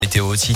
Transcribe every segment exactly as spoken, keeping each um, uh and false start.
Météo aussi.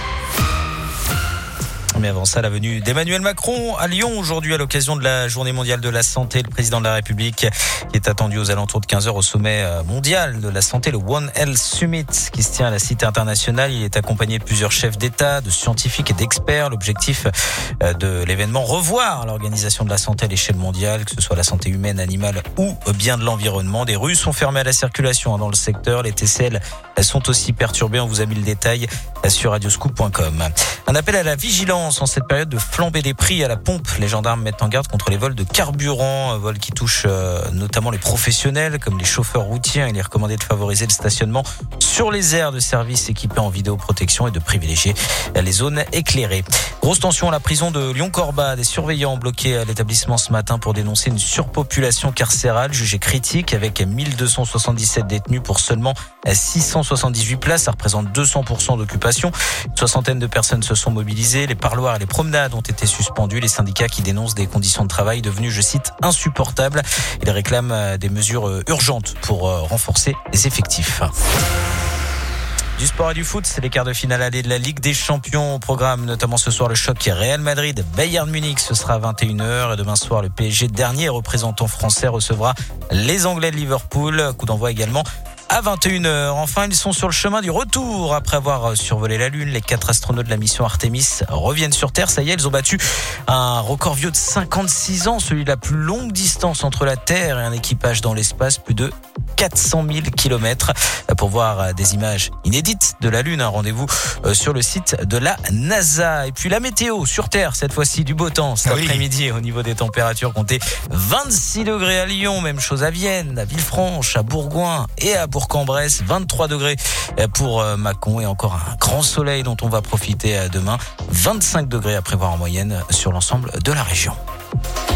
Mais avant ça, la venue d'Emmanuel Macron à Lyon aujourd'hui à l'occasion de la Journée mondiale de la santé. Le président de la République qui est attendu aux alentours de quinze heures au sommet mondial de la santé, le One Health Summit qui se tient à la Cité internationale. Il est accompagné de plusieurs chefs d'État, de scientifiques et d'experts. L'objectif de l'événement, revoir l'organisation de la santé à l'échelle mondiale, que ce soit la santé humaine, animale ou bien de l'environnement. Des rues sont fermées à la circulation dans le secteur. Les T C L sont aussi perturbées. On vous a mis le détail sur radioscoop point com. Un appel à la vigilance en cette période de flambée des prix à la pompe. Les gendarmes mettent en garde contre les vols de carburant, vols qui touchent euh, notamment les professionnels comme les chauffeurs routiers. Il est recommandé de favoriser le stationnement sur les aires de service équipées en vidéoprotection et de privilégier les zones éclairées. Grosse tension à la prison de Lyon-Corba. Des surveillants bloqués à l'établissement ce matin pour dénoncer une surpopulation carcérale jugée critique avec mille deux cent soixante-dix-sept détenus pour seulement six cent soixante-dix-huit places. Ça représente deux cents pour cent d'occupation. Une soixantaine de personnes se sont mobilisées. Les parloirs et les promenades ont été suspendus. Les syndicats qui dénoncent des conditions de travail devenues, je cite, insupportables. Ils réclament des mesures urgentes pour renforcer les effectifs. Du sport et du foot, c'est les quarts de finale aller de la Ligue des Champions. Au programme, notamment ce soir, le choc Real Madrid, Bayern Munich, ce sera à vingt et une heures. Et demain soir, le P S G, dernier représentant français, recevra les Anglais de Liverpool. Coup d'envoi également à vingt et une heures. Enfin, ils sont sur le chemin du retour. Après avoir survolé la Lune, les quatre astronautes de la mission Artemis reviennent sur Terre. Ça y est, ils ont battu un record vieux de cinquante-six ans, celui de la plus longue distance entre la Terre et un équipage dans l'espace, plus de quatre cent mille kilomètres. Pour voir des images inédites de la Lune, un rendez-vous sur le site de la NASA. Et puis la météo sur Terre, cette fois-ci du beau temps cet oui. après-midi. Au niveau des températures, comptez vingt-six degrés à Lyon, même chose à Vienne, à Villefranche, à Bourgoin et à Bourg-en-Bresse, vingt-trois degrés pour Mâcon et encore un grand soleil dont on va profiter demain, vingt-cinq degrés à prévoir en moyenne sur l'ensemble de la région.